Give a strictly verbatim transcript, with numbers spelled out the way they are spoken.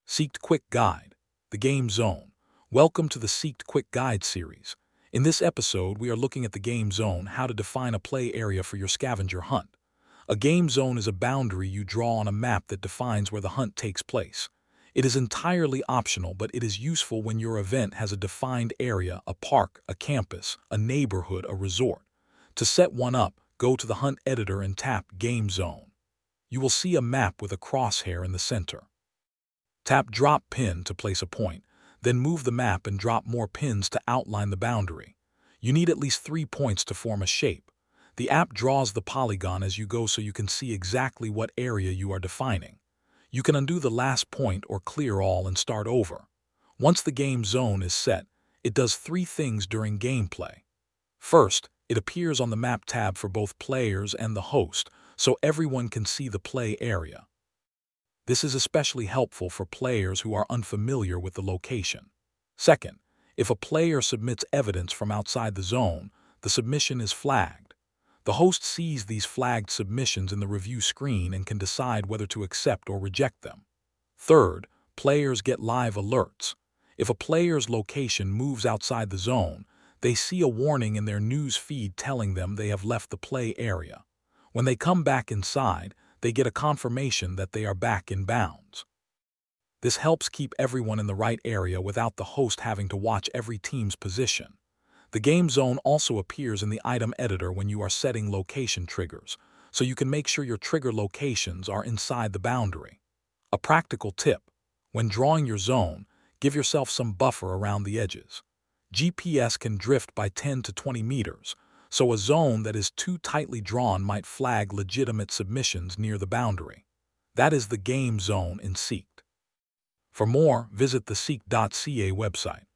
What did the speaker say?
Seeked Quick Guide, the Game Zone. Welcome to the Seeked Quick Guide series. In this episode, we are looking at the game zone, how to define a play area for your scavenger hunt. A game zone is a boundary you draw on a map that defines where the hunt takes place. It is entirely optional, but it is useful when your event has a defined area, a park, a campus, a neighborhood, a resort. To set one up, go to the Hunt editor and tap Game Zone. You will see a map with a crosshair in the center. Tap Drop Pin to place a point, then move the map and drop more pins to outline the boundary. You need at least three points to form a shape. The app draws the polygon as you go so you can see exactly what area you are defining. You can undo the last point or clear all and start over. Once the game zone is set, it does three things during gameplay. First, it appears on the map tab for both players and the host, so everyone can see the play area. This is especially helpful for players who are unfamiliar with the location. Second, if a player submits evidence from outside the zone, the submission is flagged. The host sees these flagged submissions in the review screen and can decide whether to accept or reject them. Third, players get live alerts. If a player's location moves outside the zone, they see a warning in their news feed telling them they have left the play area. When they come back inside, they get a confirmation that they are back in bounds. This helps keep everyone in the right area without the host having to watch every team's position. The game zone also appears in the item editor when you are setting location triggers, so you can make sure your trigger locations are inside the boundary. A practical tip: when drawing your zone, give yourself some buffer around the edges. G P S can drift by ten to twenty meters, so a zone that is too tightly drawn might flag legitimate submissions near the boundary. That is the game zone in Seeked. For more, visit the seeked dot C A website.